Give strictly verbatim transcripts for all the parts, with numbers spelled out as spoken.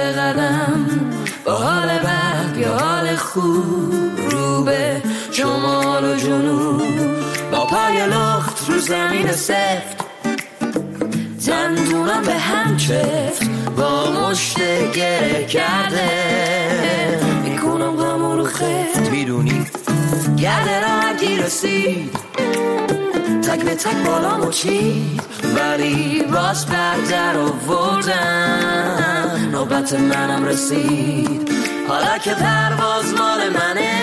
به قدم با حال بد یا حال خوب رو به شمال و جنوب با پای لخت رو زمین سفت دندونم به هم چفت با مشت گره کرده میکنم غمو رو خفت میدونی گرده را هرکی رسید تک به تک بالامو چید ولی باز بردر آوردن نوبت منم رسید حالا که پرواز مال منه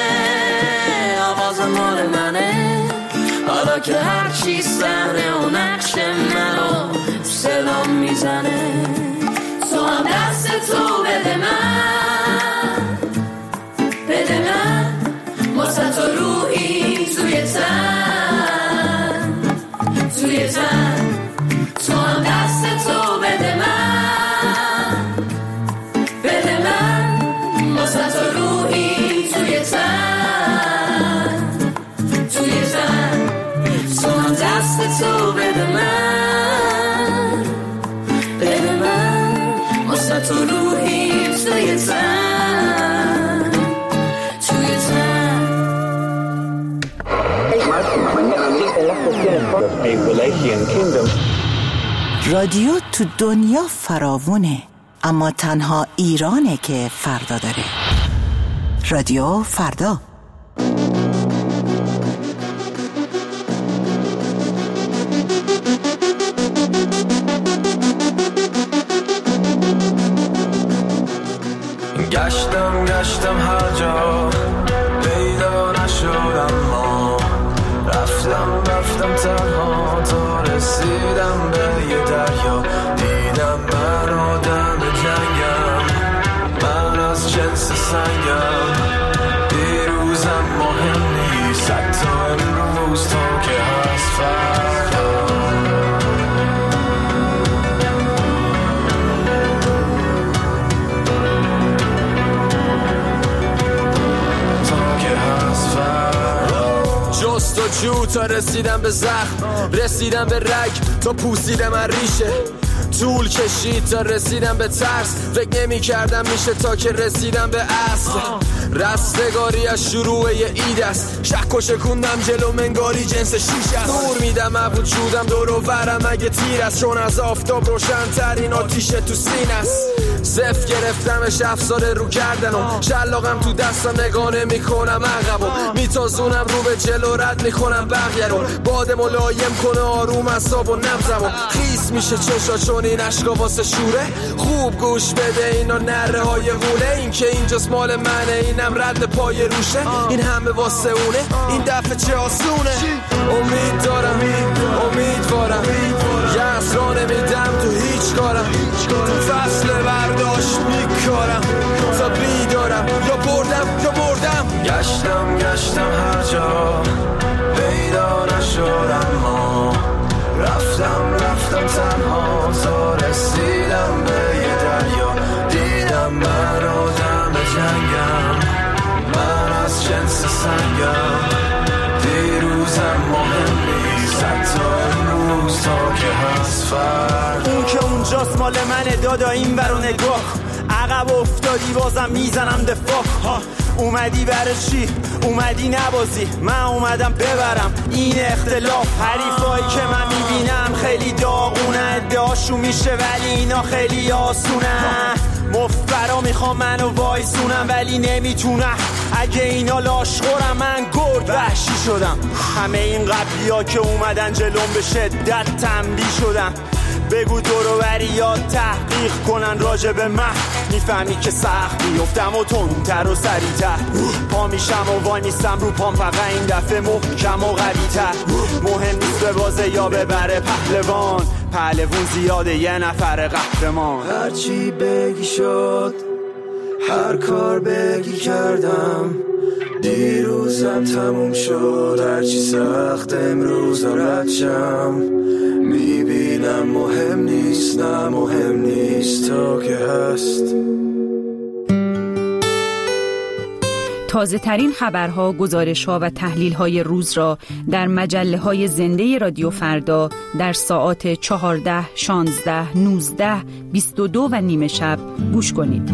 آواز مال منه حالا که هرچی سهره و نقش منو سلام میزنه تو هم دست تو بده من بده من واسه تو روحی توی تن توی تن تو هم دست تو بده من بده من واسه تو روحی توی تن توی تن تو هم دست تو بده من بده من واسه تو روحی توی تن توی تن رادیو تو دنیا فراوونه اما تنها ایرانه که فردا داره. رادیو فردا. گشتم گشتم هر جا پیدا نشدم ما رفتم رفتم تنها تا رسیدم به یه دریا دیدم من آدم جنگم من از جنس سنگم دیروزم مهم نیست حتی امروز تا که هست فردا جست و جو تا رسیدم به زخم رسیدم به رگ تا پوسیدم از ریشه طول کشید تا رسیدم به ترس فکر نمی کردم میشه تا که رسیدم به اصل رستگاری از شروع یه اید است شک و شکوندم جلو منگاری جنس شیش است دور میدم از وجودم دور و برم اگه تیر است چون از آفتاب روشن ترین آتیش تو سین است صف گرفتمش افساره رو کردنم شلاقم تو دستم نگانه میکنم عقبم میتازونم رو به جلو رد میکنم بقیه رو باد ملایم کنه آروم اعصاب و نبضمو خیس میشه چشا چون این عشقا واسه شوره خوب گوش بده اینا نره های غوله این که اینجاست مال منه اینم رد پای روشه این همه واسه اونه این دفعه چه آسونه امید دارم امیدوارم یه اسرا نمیدم تو هیچ کارم تو فصل برداشت میکارم تا بیدارم یا بردم یا بردم گشتم گشتم هر جا پیدا نشدم ما رفتم رفتم تنها تا رسیدم به یه دریا دیدم من آدم جنگم من از جنس سنگم دیروزم مهم نیست حتی امروز تا که هست فردا اون که اونجاست مال منه دادا این برو نگاه عقب افتادی بازم میزنم دفاع ها اومدی برای چی؟ اومدی نبازی من اومدم ببرم این اختلاف حریفایی که من میبینم خیلی داغونه ادعاشون میشه ولی اینا خیلی آسونه مفبرا میخوام منو وایسونم ولی نمیتونم اگه اینا لاشخورم من گرد وحشی شدم همه این قبلی ها که اومدن جلوم به شدت تنبیه شدم بگو دورو بریات تحقیق کنن راجع به من میفهمی که سخت بیفتم و تندتر و سریعتر پا میشم و وای میستم رو پام فقط این دفعه محکم و قوی‌تر مهم نیست به بازه یا ببره پهلوان پهلوون زیاده یه نفر قهرمان هرچی بگی شد هر کار بگی کردم دیروزم تموم شد هرچی سخت امروزم رد شم میبینم مهم نیست نه مهم نیست تا که هست تازه ترین خبرها، گزارش‌ها و تحلیل‌های روز را در مجله‌های زنده رادیو فردا در ساعات چهارده، شانزده، نوزده، بیست و دو و نیمه شب گوش کنید.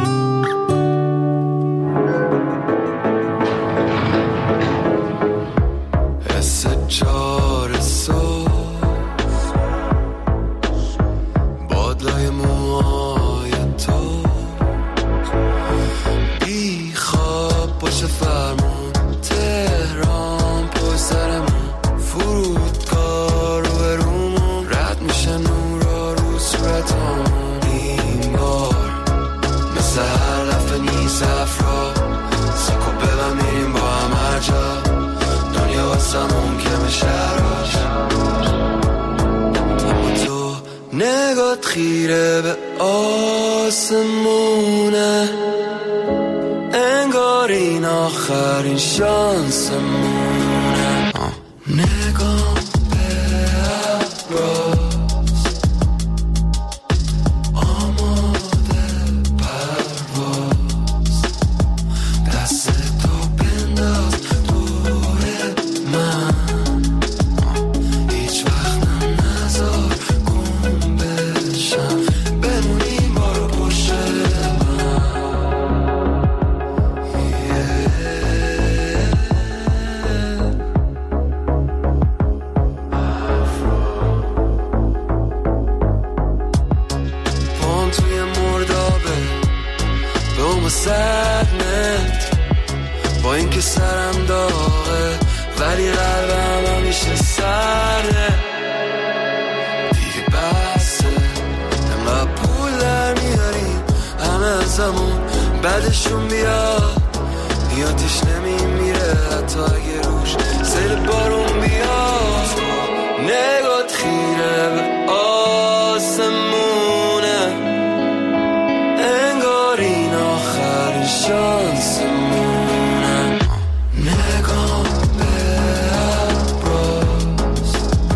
نگات خیره به آسمونه، انگار این آخرین شانسمونه. نگام به ابراز آماده پرواز، دست تو بنداز دور من، هیچ وقتم نذار گم بشم، بمونیم بارو پشت من. پام توی مردابه به اون صدمت، با این که سرم داغه ولی قلبم همیشه سرده. دیگه بسه انقدر پول در میاریم همه ازمون، بعدشون بیاد نیاتش نمیمیره حتی اگه روش زیر بارون بیاد. نگات خیره به آسمونه، انگار این آخرین شانسمونه. نگام به ابراز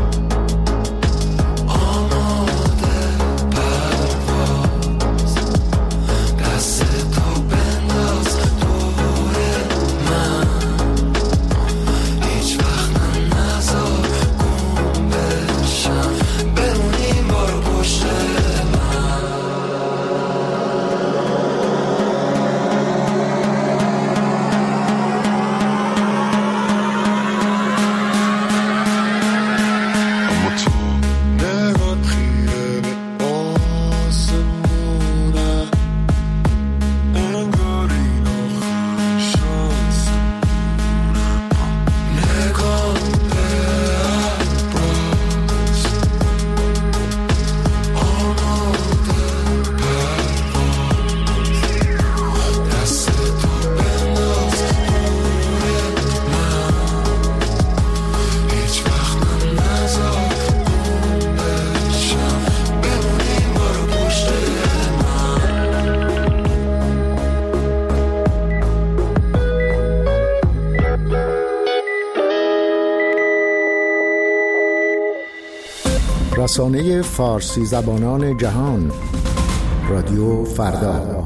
آماده پرواز، دست تو بنداز دور من، هیچ وقتم نذار گم بشم، بمونیم بارو پشت من. اما تو نگات خیره به آسمونه، انگار این آخرین شانسمونه. نگام به ابراز آماده پرواز، دست تو بنداز دور من، هیچ وقتم نذار گم بشم، بمونیم بارو پشت من. رسانه فارسی زبانان جهان، رادیو فردا.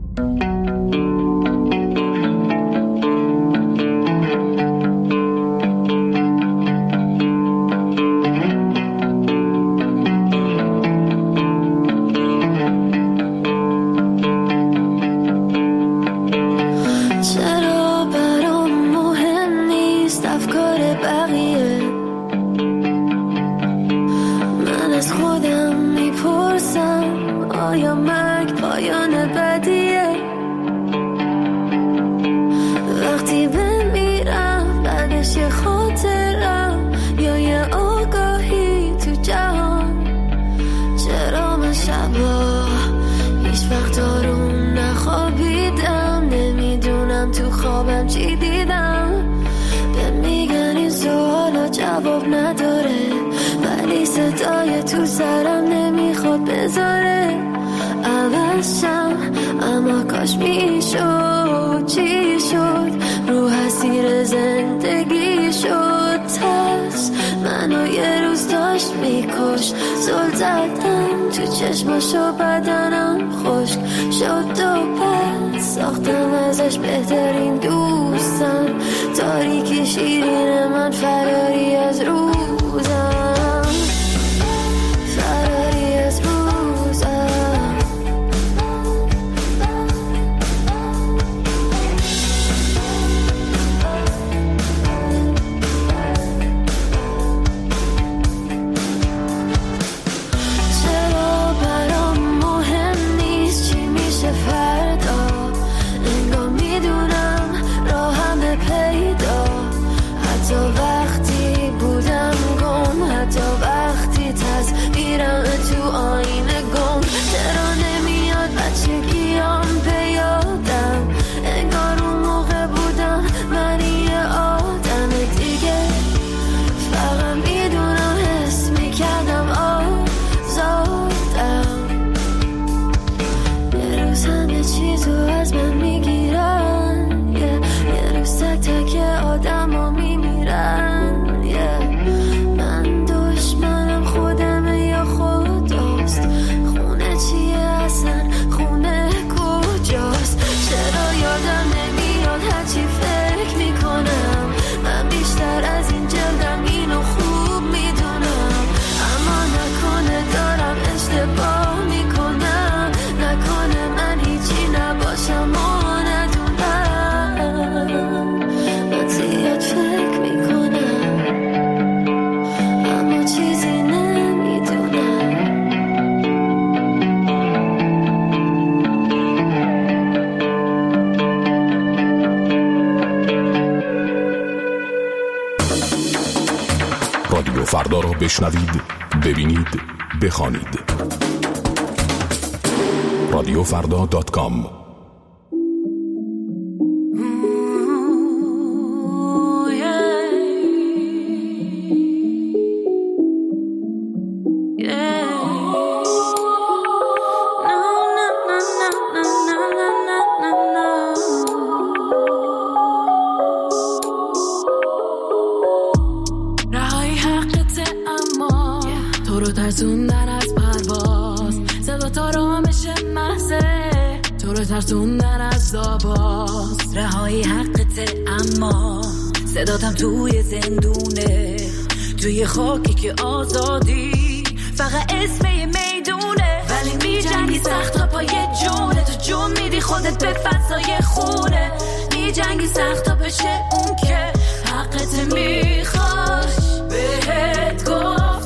چرا برام مهم نیست افکار بقیه، من از خودم میپرسم آیا مرگ پایان بدیه؟ وقتی بمیرم بعدش یه خاطرم یا یه آگاهی تو جهان. چرا من شبا هیچ وقت آروم نخوابیدم، نمیدونم تو خوابم چی دیدم. به میگن این سوالا جواب نداره، ولی صدای تو سرم نمیخواد بذاره عوضشم. اما کاش میشد، چی شد؟ رو اسیر زندگی شد ترس، منو یه روز داشت میکش. زل زدم تو چشماشو بدنم خشک شد و پس ساختم ازش بهترین دوستم، تاریکی شیرین من فراری از روزم، فراری از روزم. رادیو فردا را بشنوید، ببینید، بخوانید. رادیو فردا دات کام. ترسوندن از پرواز، صدا تا رامش محضه تو رو ترسوندن از آواز. رهایی حقته اما صداتم توی زندونه، توی خاکی که آزادی فقط اسم یه میدونه. ولی می جنگی سخت تا پای جونه، تو جون میدی خودت به فضای خونه. می جنگی سخت تا بشه اون که حقت میخواش. بهت گفتم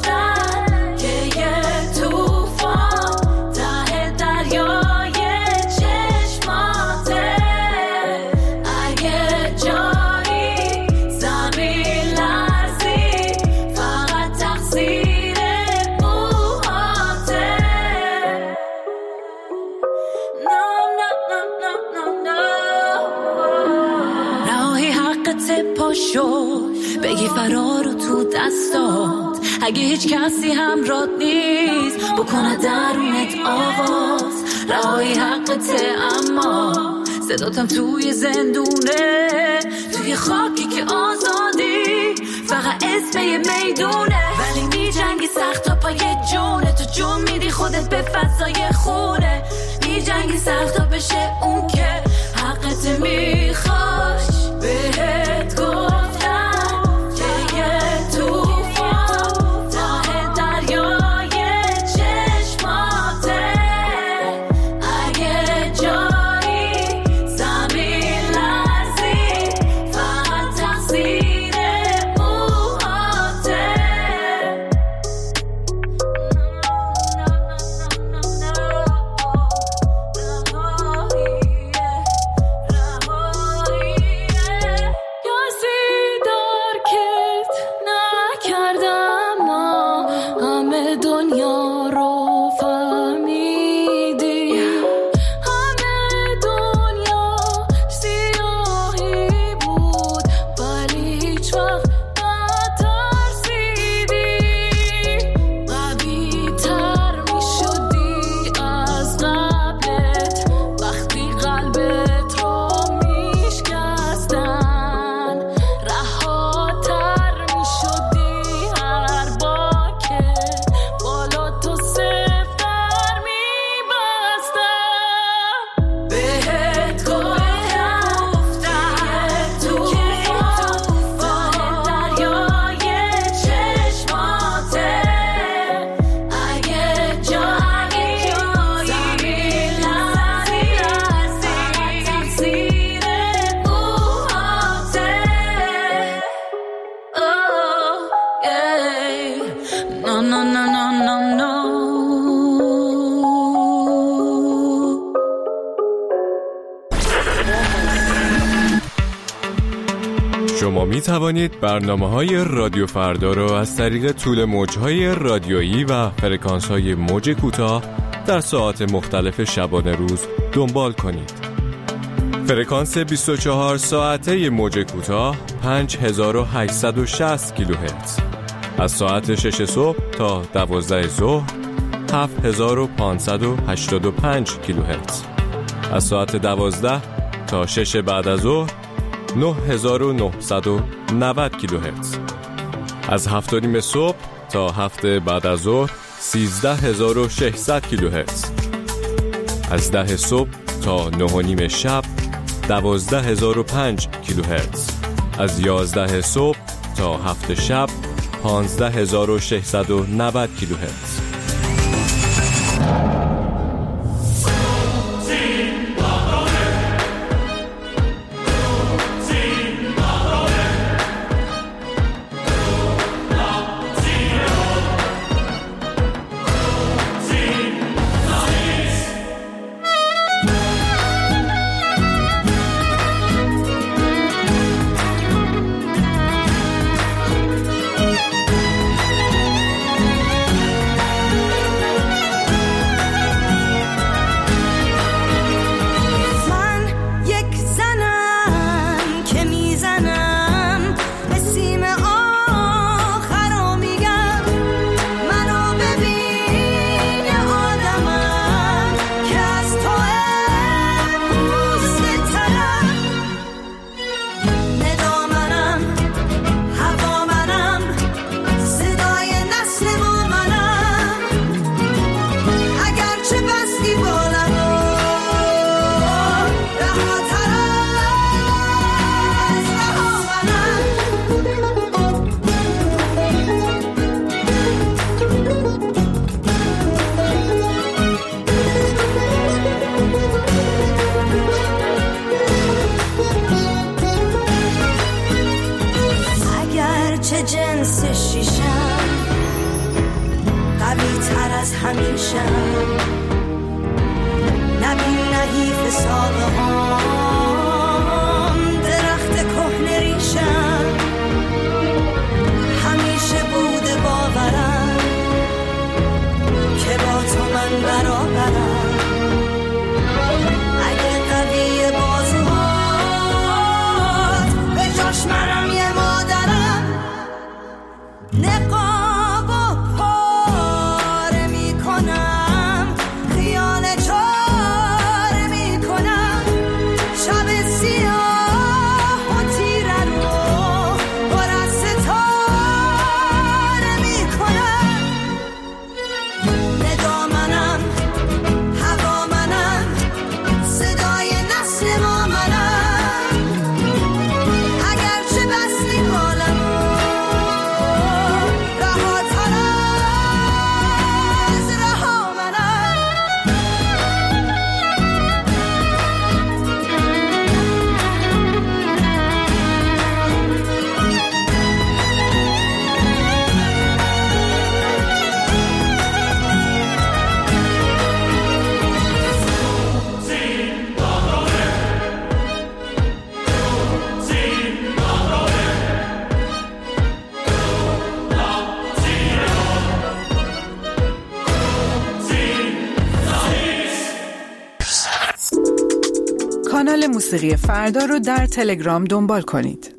بگی فرارو تو دستات، اگه هیچ کسی همراهت نیست بکنه درونت آواز. رهایی حقته اما صداتم توی زندونه، توی خاکی که آزادی فقط اسم یه میدونه. ولی می جنگی سخت تا پای جونه، تو جون میدی خودت به فضای خونه. می جنگی سخت تا بشه اون که حقت میخواش. بهت گفتم شما می توانید برنامه‌های رادیو فردا را از طریق طول موج‌های رادیویی و فرکانس‌های موج کوتاه در ساعات مختلف شبانه روز دنبال کنید. فرکانس بیست و چهار ساعته موج کوتاه پنج هزار و هشتصد و شصت کیلوهرتز، از ساعت شش صبح تا دوازده ظهر هفت هزار و پانصد و هشتاد و پنج کیلوهرتز، از ساعت دوازده تا شش بعد از ظهر نه هزار و نهصد و نود کیلوهرتز، از هفت و نیم صبح تا هفت بعد از ظهر سیزده هزار و ششصد کیلوهرتز، از ده صبح تا نه و نیم شب دوازده هزار و پنج کیلوهرتز، از یازده صبح تا هفت شب پانزده هزار و ششصد و نود کیلوهرتز. کانال موسیقی فردا رو در تلگرام دنبال کنید.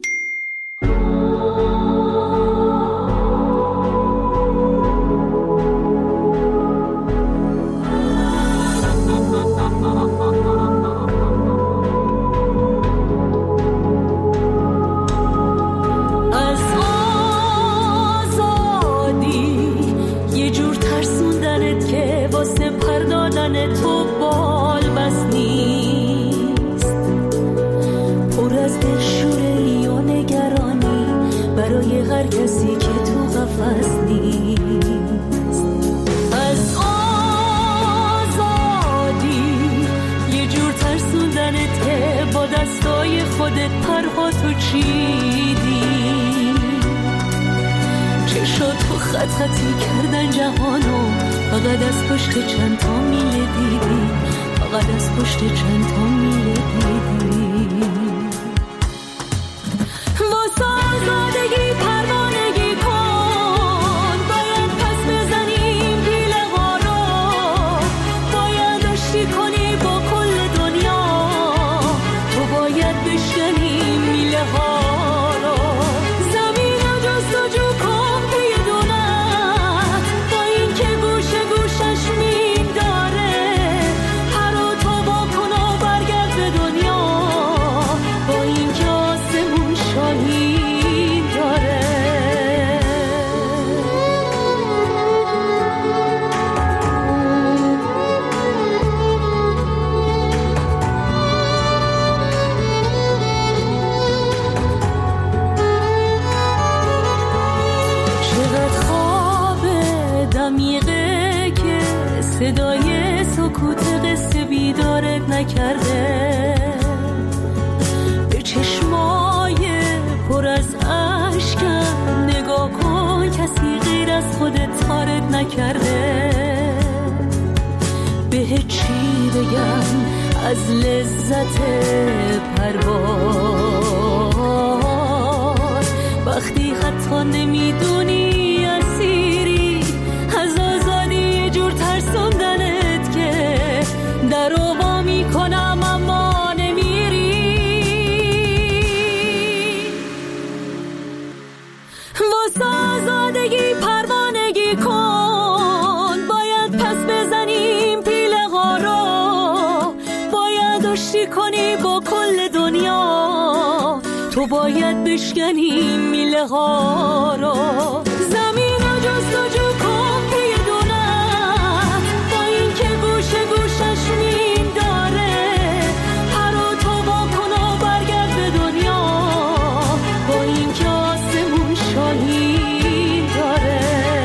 خط خطی کردن جهانو، فقط از پشت چند تا میله دیدی، فقط از پشت چند تا میله دیدی. واسه نکرده، به چشمای پر از اشکم نگاه کن، کسی غیر از خودت تارت نکرده. به چی بگم از لذت پرواز، وقتی حتی نمیدونی اسیری از آزادی، یه جور ترسوندنت که در رو وا میکنم اما نمیری. واسه آزادگی پروانگی کن، باید پس بزنیم پیله ها رو، باید آشتی کنی با کل دنیا، تو باید بشکنی میله ها رو. زمین رو جستجو کن پی دونت، با این که گوشه گوشش مین داره، پر و تو با کن و برگرد به دنیا، با این که آسمون شاهین داره.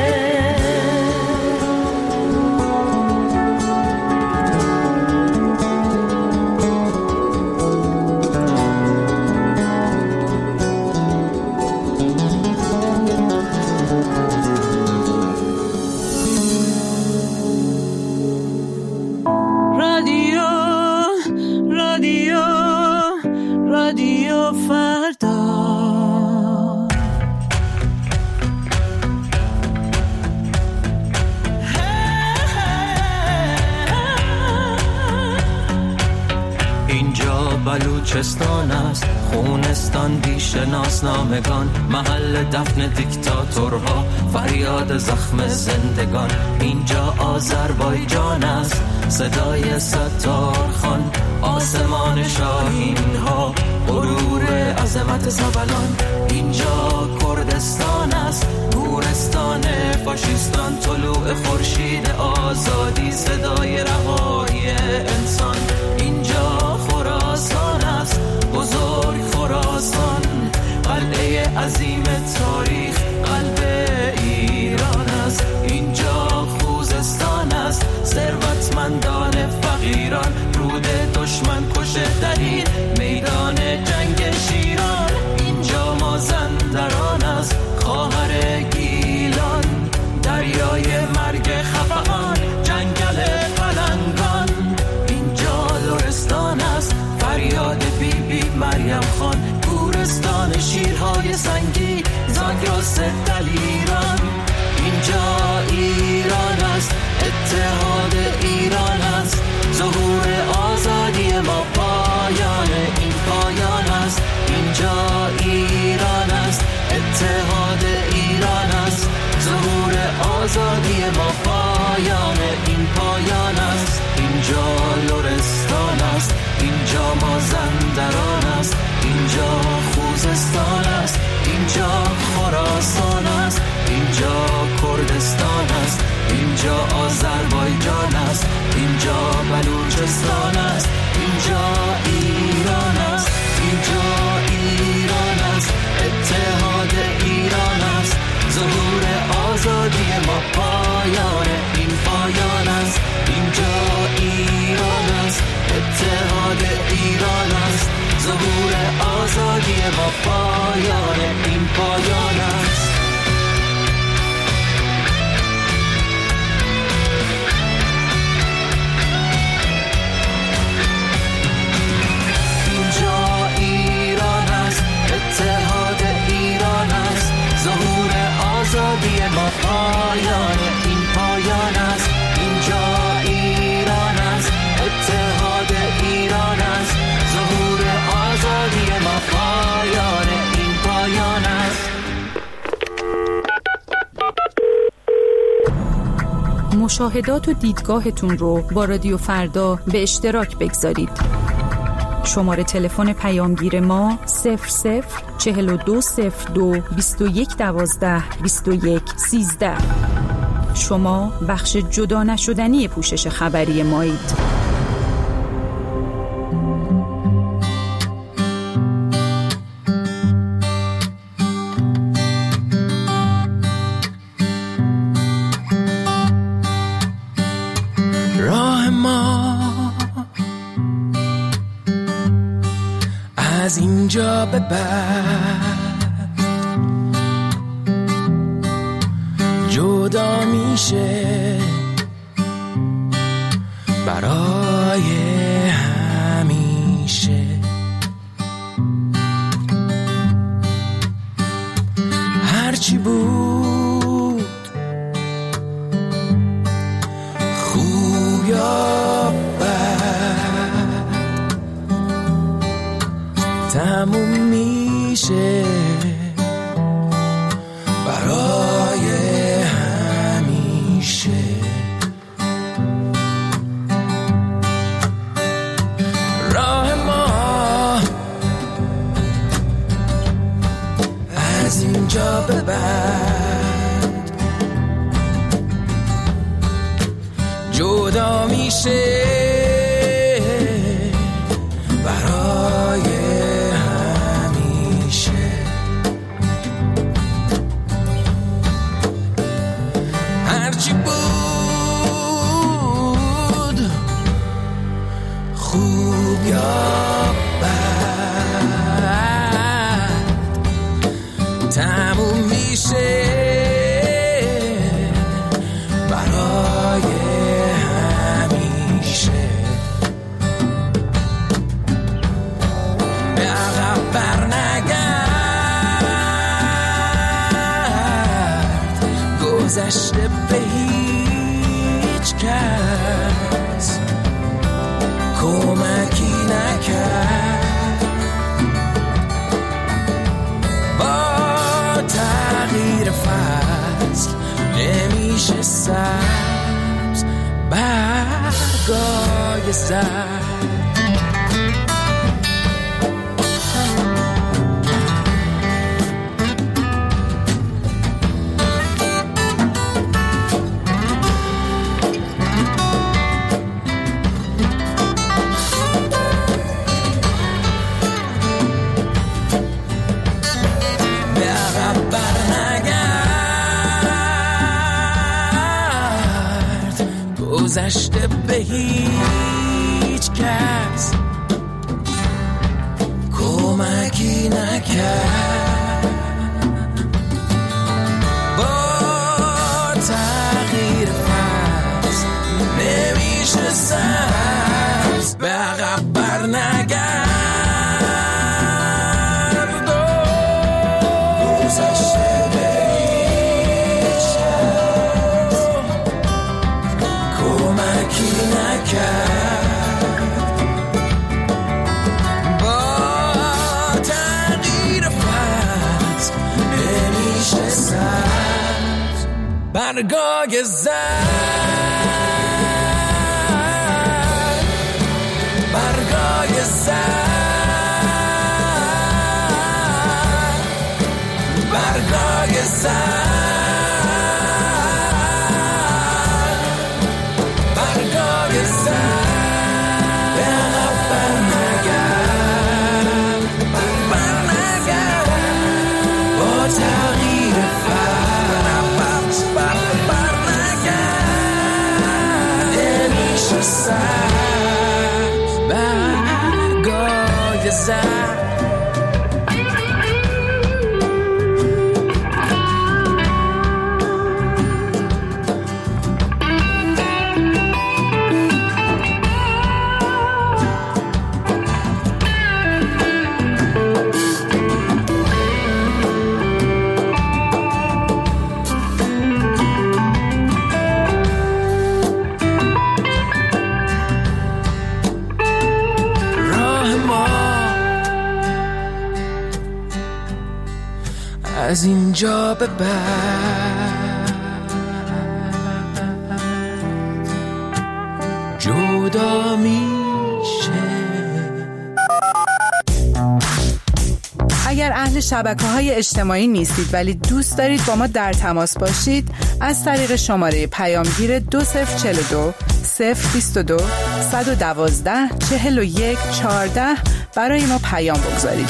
بلوچستان است، خونستان بی‌شناسنامگان، محل دفن دیکتاتورها، فریاد زخم زندگان. اینجا آذربایجان است، صدای ستار خان، آسمان شاهین ها، غرور عظمت زبلان. اینجا کردستان است، گورستان فاشیستان، طلوع خورشید آزادی، صدای رهایی انسان. اینجا خراسان است، بزرگ خراسان، قلعه عظیم تاریخ، قلب ایران است. اینجا خوزستان است، ثروتمندان فقیران، رود دشمن کشه دهید، میدان جنگ شیران. اینجا مازندران است، خواهر گیلان، دریای مرگ خفقان، جنگل پلنگان. اینجا لرستان است، فریاد بی بی مریم خان، گورستان شیرهای سنگی، زاگرس دلیران. اینجا ایران است، اتحاد ایران است، ظهور آزادی ما، پایان این پایان است. اینجا ایران است، اتحاد ایران است، ظهور آزادی ما، پایان این پایان است. اینجا لرستان است، اینجا مازندران است، اینجا خوزستان است، اینجا خراسان است، اینجا کردستان است، اینجا آذربایجان است، اینجا بلوچستان است، اینجا ایران است، اینجا ایران است، اتحاد ایران است، ظهور آزادی ما، پایان این پایان است. اینجا ایران است، اتحاد ایران است، ظهور آزادی ما، پایان این پایان است. اینجا ایران است، اتحاد ایران است، ظهور آزادی ما، پایان این پایان است. اینجا ایران است، اتحاد ایران است، ظهور آزادی ما، پایان این پایان است. مشاهدات و دیدگاهتون رو با رادیو فردا به اشتراک بگذارید. شماره تلفن پیامگیر ما صفر صفر چهل و دو صفر دو بیست و یک دوازده بیست و یک سیزده. شما بخش جدا نشدنی پوشش خبری مایید. راه ما از اینجا به بعد جدا میشه برای همیشه. هرچی بود خوب یا بد تموم میشه برای همیشه. راه ما از اینجا به بعد جدا میشه برای همیشه. هرچی بود خوب یا بد تموم میشه برای همیشه. به عقب برنگرد گذشته به هیچ کس کمکی نکرد. با تغییر فصل نمیشه سبز برگای زرد. گذشته به هیچ کس کمکی نکرد. با تغییر فصل نمیشه سبز به عقب برنگرد. گذشته به هیچ کس کمکی نکرد. با تغییر فصل نمیشه سبز برگای زرد. برگای زرد. برگای زرد. برگای زرد. از اینجا به بعد جدا میشه. اگر اهل شبکه‌های اجتماعی نیستید ولی دوست دارید با ما در تماس باشید، از طریق شماره پیامگیر دو صفر چهل و دو صفر بیست و دو صد و دوازده چهل و یک چهارده برای ما پیام بگذارید.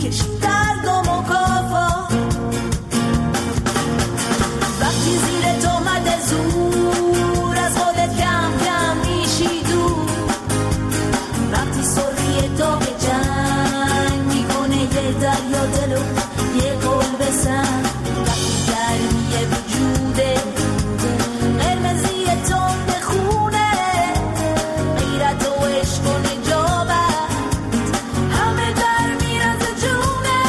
میکشی درد و مکافات. وقتی زیر تهمت زور از خودت کم کم میشی دور، وقتی سری داغ جنگ میکنه یه دریا دلو یه گل بسن، وقتی گرمی وجوده قرمزی تند خونه غیرت و عشق و نجابت همه در میرز جونه.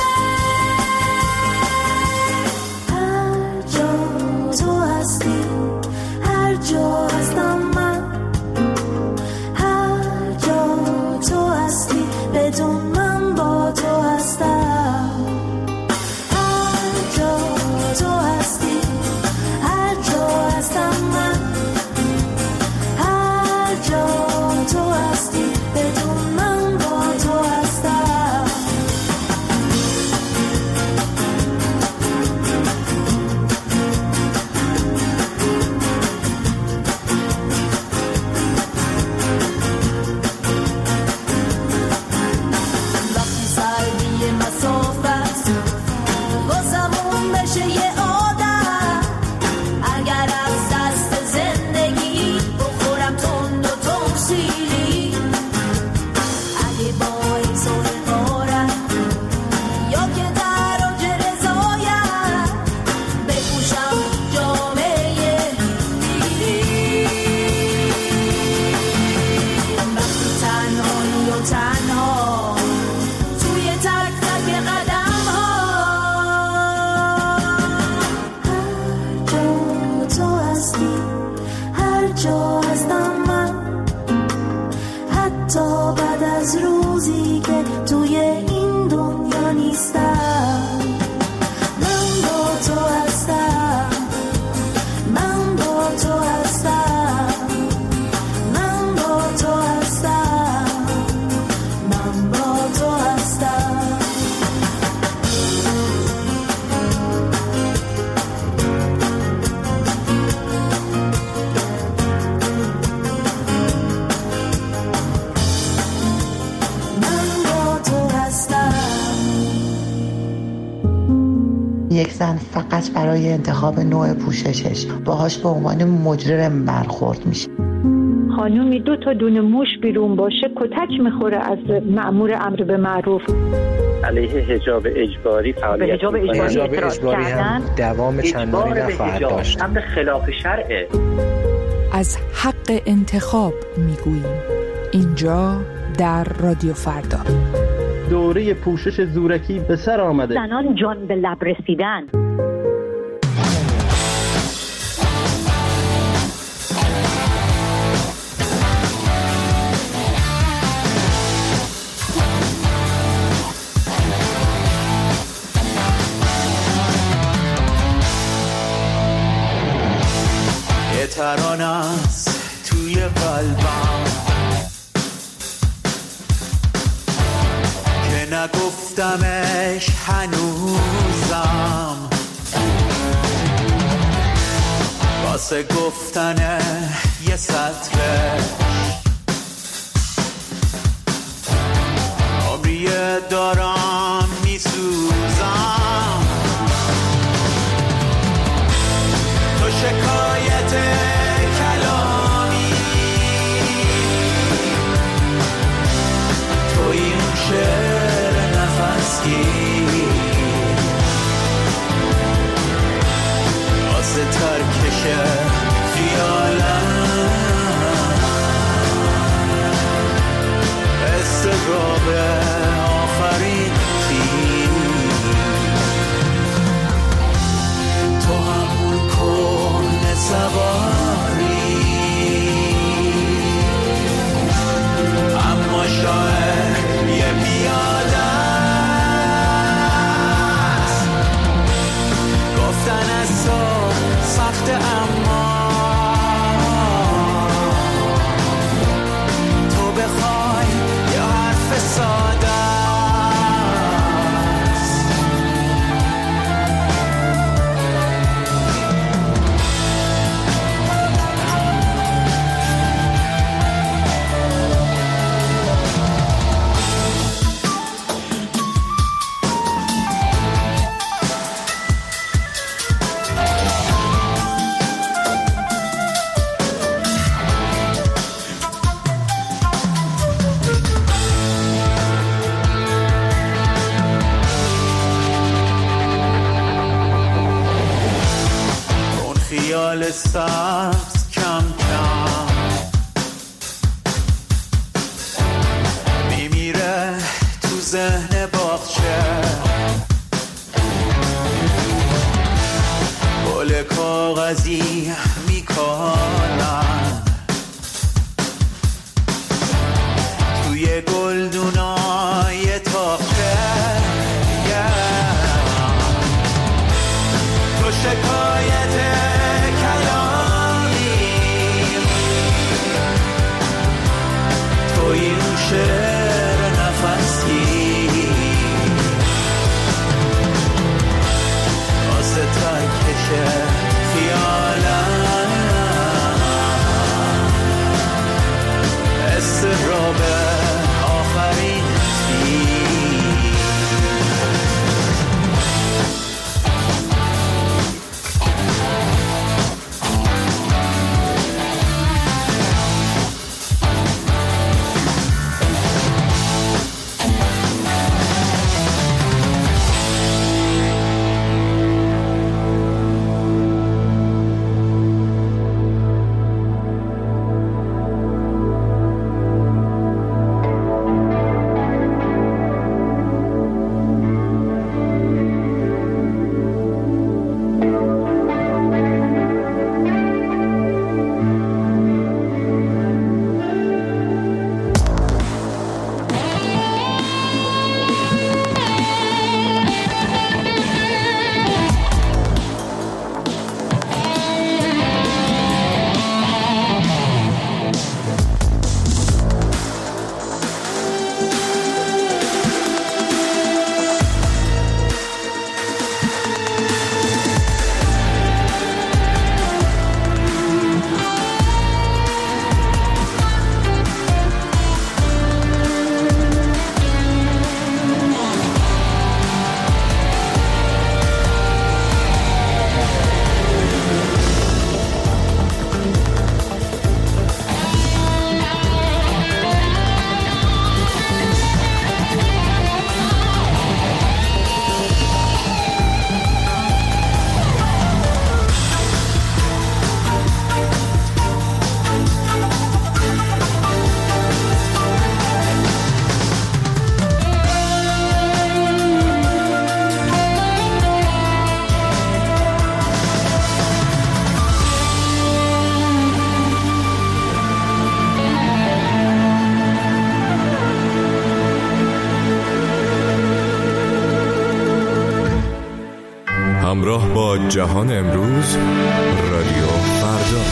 هر جا تو هستی هر جا هستم من، هر جا تو هستی بدون من با تو هستم. هر جا تو هستی هر جا هستم من، هر جا تو هستی بدون من با تو هستم. وقتی سردی مسافت واسمون بشه یه عادت، اگر از دست زندگی بخورم تند و تمثیلی، اگه باعث و حقارت یا که در اوج رضایت بپوشم جامعه دیری. وقتی تنهایی و تنها توی تک تک قدم ها، هر جا تو هستی هر جا هستم من، حتی بعد از روزی که توی این دنیا نیستم. من با تو هستم من با تو هستم من با تو هستم من با تو هستم. من با تو هستم. یک زن فقط برای انتخاب نوع پوششش باهاش به عنوان مجرم برخورد میشه. خانومی دو تا دونه موش بیرون باشه کتک میخوره از مأمور امر به معروف. علیه حجاب اجباری فعالیت حجاب اجباری, حجاب اجباری هم دوام چندانی نخواهد داشت. امر خلاف شرعه. از حق انتخاب میگوییم اینجا در رادیو فردا. دوره پوشش زورکی به سر آمده. زنان جان به لب رسیدن. یه ترانه است توی قلبم که نگفتمش هنوزم، واسه گفتن یه سطره عمریه دارم میسوزم. تو شکایت کلامی، تو این شعر نفسگیر، واسه ترکش خیالم استراب آفرین سبز کم کم میمیره تو ذهن باغچه، گل کاغذی میکنن توی گلدونای تاخته. تو شکایت کلامی، توی اون شعر نفسی، واسه تکشه خیالم استراب آخرین تی. همراه با جهان امروز، رادیو فردا.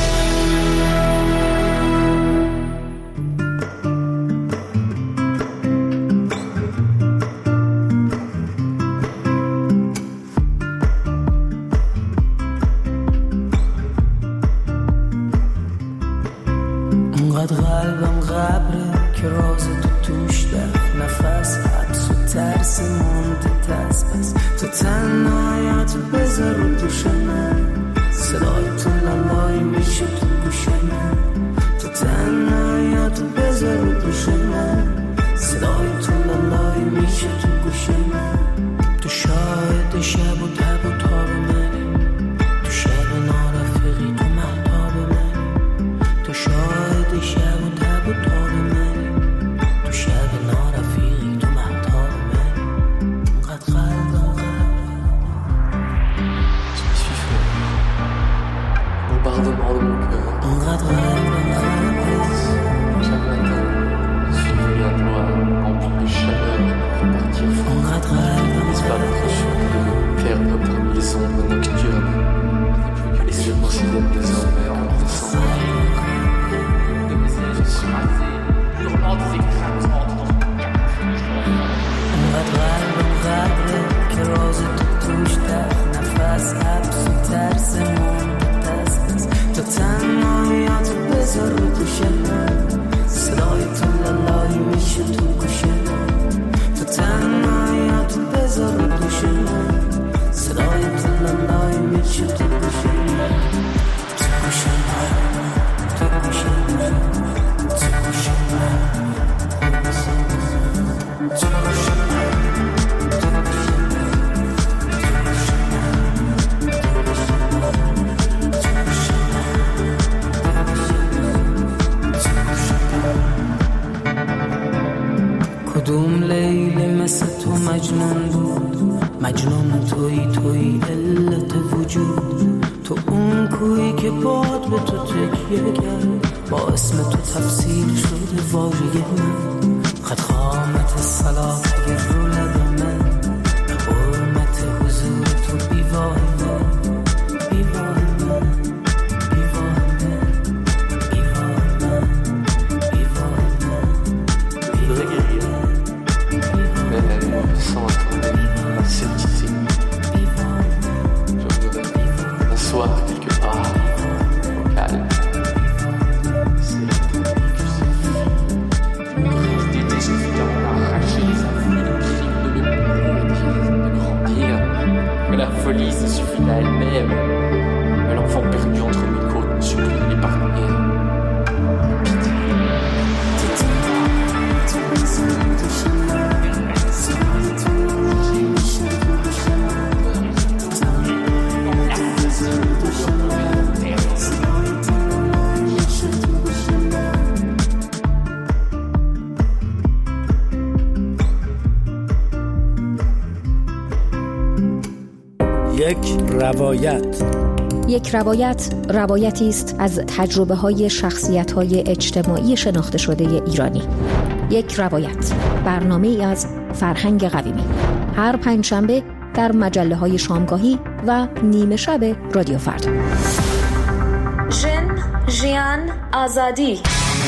انقدر قلبم غبره که راز تو توش دفت، نفس حبس و ترس مونده دست بس. تو تنهایت بذار رو دوش من، صدای تو لالای میشه تو گوش من. تو تنهایت بذار رو دوش من، صدای تو لالای میشه تو گوش من. تو شاهد شب و تب و تاب منی، تو شب نارفقی تو مهتاب منی. تو شاهد شب و تب و تاب منی، تو شب نارفقی تو مهتاب منی. انقدر قلبم bombardement de mon cœur. Chaque matin, je suis venu à toi, rempli de chaleur, pour partir fort. Disparaître sur le perdre parmi les ombres nocturnes. Et je considère désormais en descendant de mes yeux, je suis rasé, purement des éclats entre dans mon cœur. که راز تو توش دفت، نفس حبس و ترس مونده دست بس. تو تنهایت بذار رو دوش من، صدای تو لالایی میشه تو گوش من. تو تنهایت بذار رو دوش من، صدای تو لالایی میشه تو گوش من. تو گوش من، تو گوش من، تو گوش من. مجنون بود، مجنون توی توی علت وجود، تو اون کوی که باد به تو تکیه کرد، با اسم تو تفسیر شده واژه من، خط خامت صلاح گر رو لب من، حرمت حضور تو بیواه من، بیواه من، بیواه من، بیواه من، بیواه من، بیواه من. Même sans attendre la certitude, je voudrais un soir quelque part au calme. C'est d'été, j'ai vu dans l'arracher, ça voulait le crime de me de grandir. Mais la folie se suffit à elle-même. Mais l'enfant perdu entre mes côtes me supplie d'épargner. یک روایت یک روایت روایتی است از تجربه های شخصیت های اجتماعی شناخته شده ایرانی. یک روایت، برنامه ای از فرهنگ قویمی، هر پنجشنبه در مجله های شامگاهی و نیمه شب رادیو فردا. ژن، ژیان، آزادی.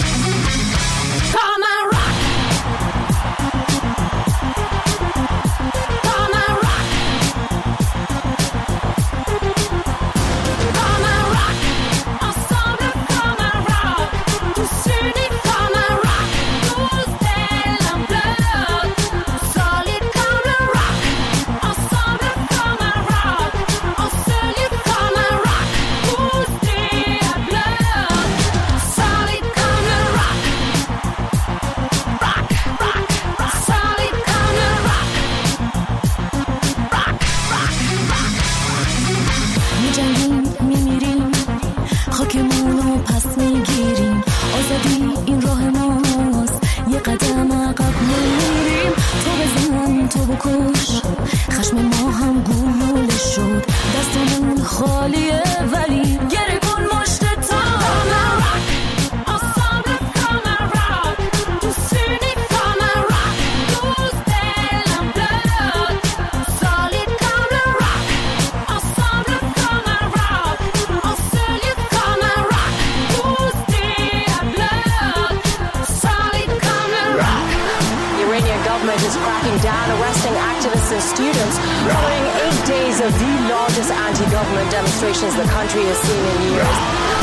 Demonstrations the country has seen in years.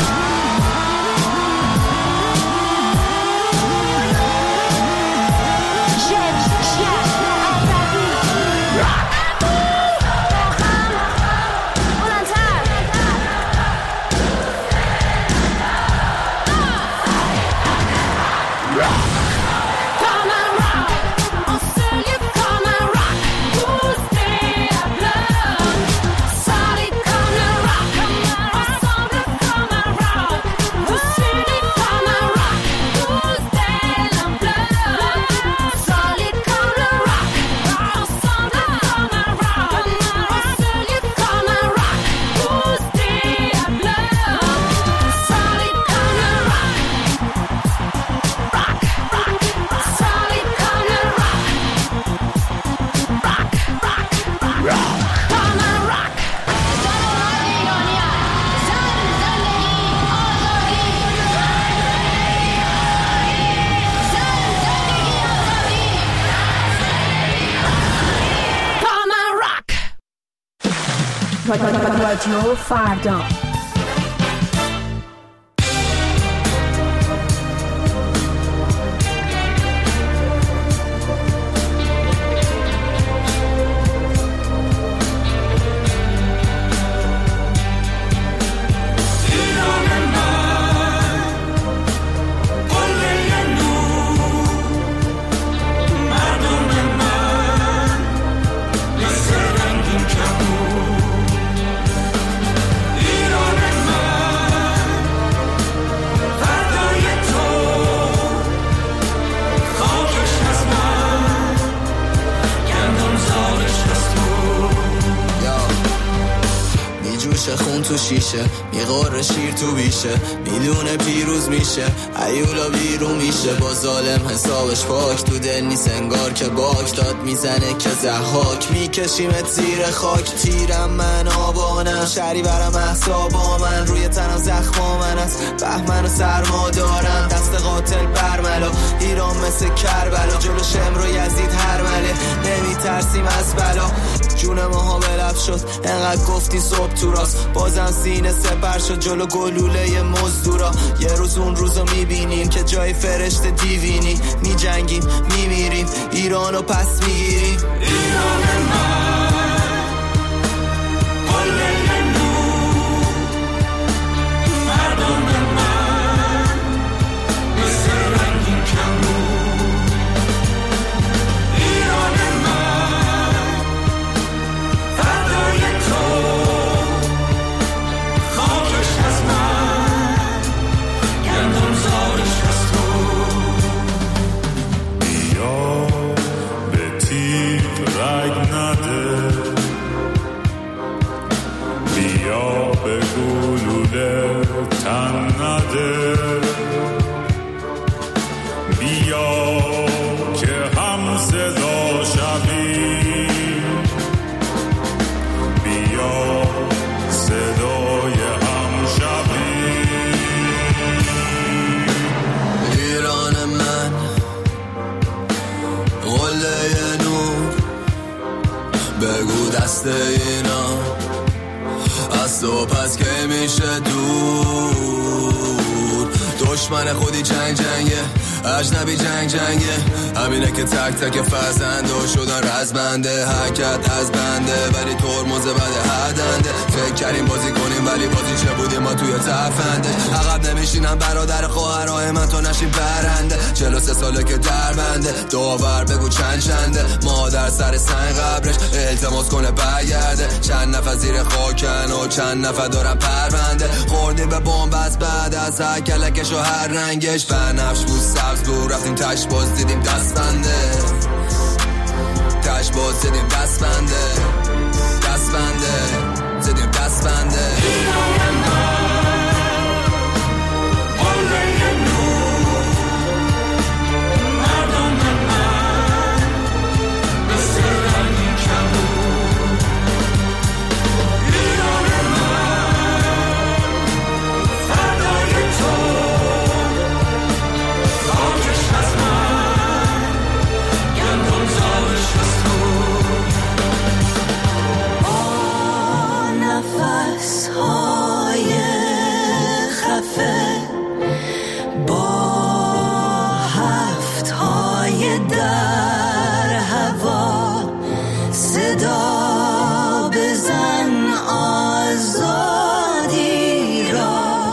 رادیو فردا. ایران خون تو شیشه، میغور شیر تو بیشه، میدونه پیروز میشه، ایولا بیرون میشه. با ظالم حسابش پاک، تو دل نیست انگار که باک داد میزنه که زحاک. میکشیمت زیر خاک، تیرم من آبانم، شری برم احسابا من، روی تنم زخما من است، بهمن و سرما دارم، دست قاتل برملا، ایران مثل کربلا، جلو شمر و یزید هر مله، نمی ترسیم از بلا. جون ماها بلب شد، انقدر گفتی صبح تو راست، بازم سینه سپر شد جلو گلوله مزدورا. یه روز اون روزو میبینیم که جای فرشته دیوینی، میجنگیم میمیریم، ایرانو پس میگیریم. ایران من قله نور، مردم من مثل رنگین کمون. ایران من فردای تو، خاکش از من، گندم زارش از تو. بیا به تیغ رگ نده، بیا به گلوله تن نده، بیا که هم صدا شویم، بیا صدای هم شویم. ایران من قله نور، بگو دست اینا از تو پس که میشه دور. دشمن خودی جنگ جنگه، اجنبی جنگ جنگه، همینه که تک تک فرزنده شدن رزمنده، حرکت از بنده ولی ترمز بده هدنده. فکر کردیم بازی کنیم ولی بازی چه بودیم ما توی تفنده. عقب نمیشینم برادر خواهرای من تو نشین برنده، چهل و سه ساله که در بنده، داور بگو چند چنده. مادر سر سنگ قبرش التماس کنه برگرده، چند نفر زیر خاکن و چند نفر دارن پرونده. خوردیم به بمب بعد از هر کلکش و هر رنگش، بنفش بود سبز بود، رفتیم تش باز دیدیم دست بنده، تش باز دیدیم دست بنده، دست بنده دیدیم دست بنده. ایران من قله نور، مردم من مثل رنگین کمون. ایران من فردای تو، خاکش از من، گندم زارش از تو. با نفس های خفه، با هفت های در هوا، صدا بزن آزادی را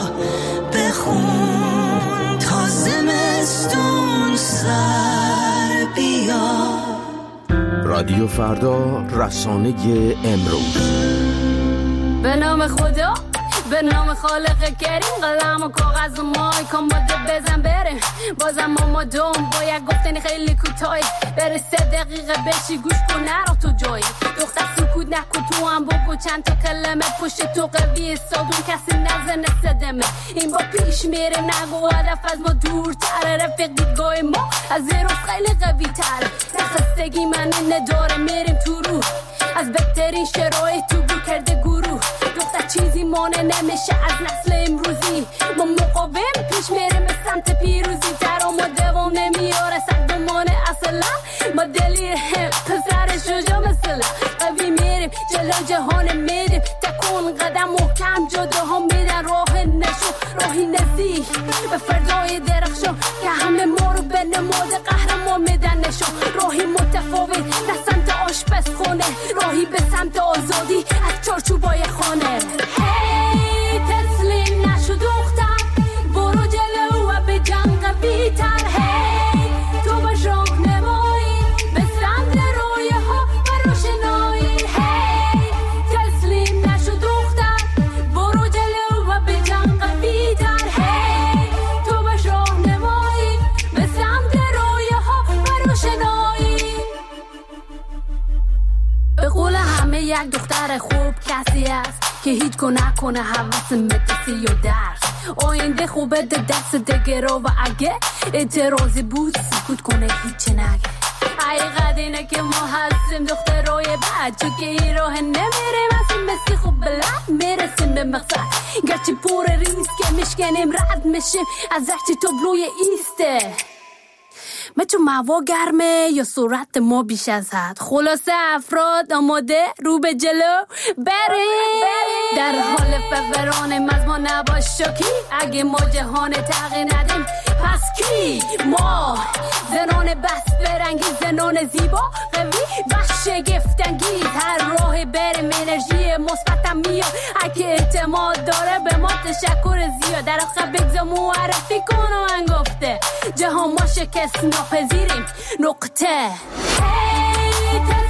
بخون تا زمستون سر بیا. رادیو فردا، رسانه امروز. به نام خدا، به نام خالق کریم، قلم و کاغذ و مای کن باده بزن بریم. بازم ما دوم باید گفتنی خیلی کوتاهی، بره سه دقیقه بشی گوش کن نرو تو جایی. دختر سکوت نکن تو هم بگو چند تا کلمه، پشت تو قوی سادون کسی نزنه صدمه. این با پیش میریم نگو هدف از ما دور تره، رفیق دیدگاه ما از روز خیلی قوی تره. نخستگی من اینه داره میریم تو رو، از بهترین شرایط تو بو کرده گروه. دختر چیزی مانه نمیشه از نسل امروزی، ما مقاوم پیش میریم به سمت پیروزی. درام ما دوام نمیاره سگمانه اصلا، ما دلیر هم پسر شجا مثلا. قوی میریم جلو جهان میریم، تکون قدم محکم جدا هم میدن راه نشو، راهی نزدیک به فردای درخشان که همه ما رو به نماد قهرمان میدن نشون. راهی متفاوت نه سمت آشپزخونه، راهی به سمت آزادی از چارچوبای خانه. هی تسلیم نشو دختر، برو جلو و به جنگ قوی تر. هی تو باش راهنمایی به سمت رویه ها و روشنایی. هی تسلیم نشو دختر، برو جلو و به جنگ قوی تر. هی تو باش راهنمایی به سمت رویه ها و روشنایی. به قول همه یک دختر خوب کسی است که هیچ گناه کنه حواس مدرسی و درس آینده خوبه ده دست دگرا و اگه اعتراضی بود سکوت کنه هیچ نگه حقیقت اینه که ما هستیم دخترای بد چون که این راه نمیریم هستیم مثل خوب بلد میرسیم به مقصد گرچه پر ریز که میشکنیم رد میشیم از رشت تابلوی ایسته من چون موا گرمه یا صورت ما بیش از حد خلاصه افراد آماده رو به جلو بریم در حال فوران مزما نباش شاکی اگه ما جهان تغییر ندیم پس کی ما زنان بس برنگی زنان زیبا قوی و شگفت‌انگیز هر راه بریم انرژی مثبتم میاد اگه اعتماد داره به ما تشکر زیاد در آخر بگذار معرفی کن و انگفته جهان ما شکست ناپذیریم نقطه hey,